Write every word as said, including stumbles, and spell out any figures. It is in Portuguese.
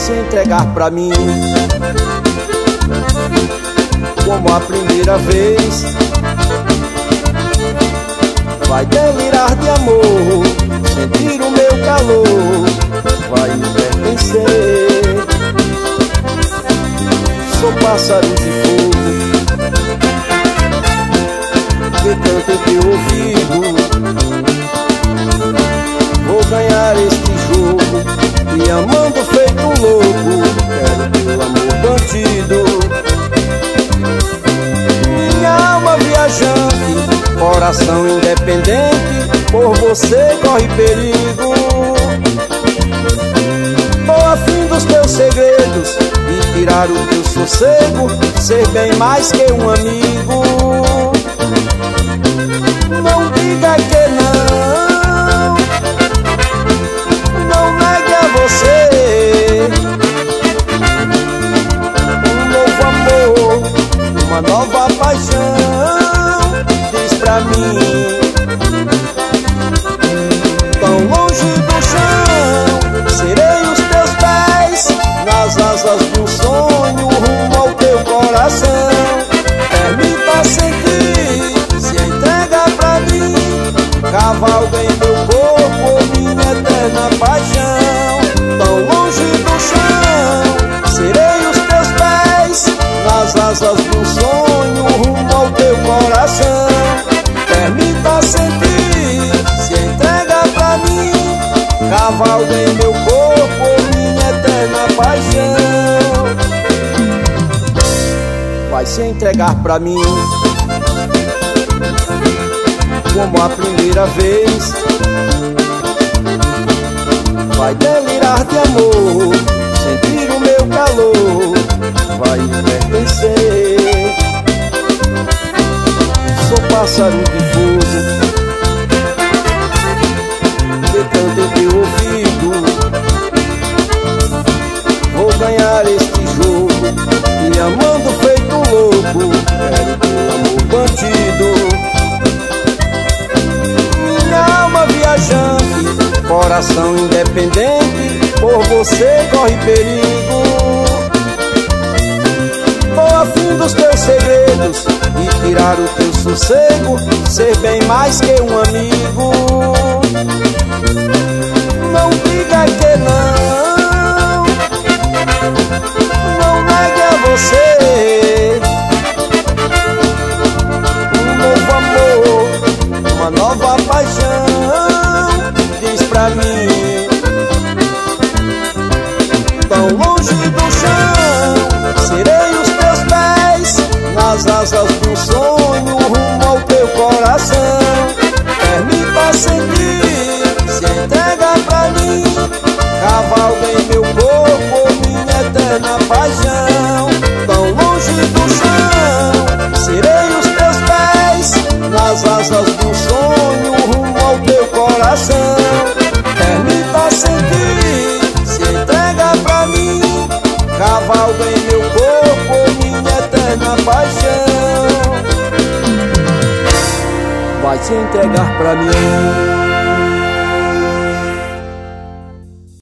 se entregar pra mim como a primeira vez. Vai delirar de amor, sentir o meu calor, vai me pertencer. Sou pássaro de fogo, que tanto em teu ouvido. Vou ganhar este jogo, e amando feito um louco, quero teu amor bandido. Minha alma viajante, coração independente, por você corre perigo. Tô afim dos teus segredos e tirar o teu sossego, ser bem mais que um amigo. Não diga que não, não negue a você um novo amor, uma nova paixão. Diz pra mim, tão longe do chão, serei os teus pés nas asas do sonho, rumo ao teu coração. Permita sentir, se entrega pra mim, cavalga em meu corpo, minha eterna paixão. Tão longe do chão, serei os teus pés nas asas do sonho, rumo ao teu coração. Permita sentir, se entrega pra mim, cavalga em meu corpo, minha eterna paixão. Vai se entregar pra mim como a primeira vez. Vai delirar de amor, sentir o meu calor, vai me pertencer. Sou pássaro de fogo, que tanto em teu ouvido. Vou ganhar este jogo, e amando feito um louco, quero teu amor bandido. Minha alma viajante, coração independente, por você corre perigo. Tô afim dos teus segredos e tirar o teu sossego, ser bem mais que um amigo. Não diga que não, não negue a você um novo amor, uma nova paixão. Diz pra mim, tão longe do chão, serei os teus pés nas asas do sonho, rumo ao teu coração. Permita sentir, se entrega pra mim, cavalga em meu corpo, minha eterna paixão. Tão longe do chão, serei os teus pés nas asas do sonho, rumo ao teu coração. Permita sentir, se entrega pra mim, cavalga em meu corpo, minha eterna paixão. Vai se entregar pra mim.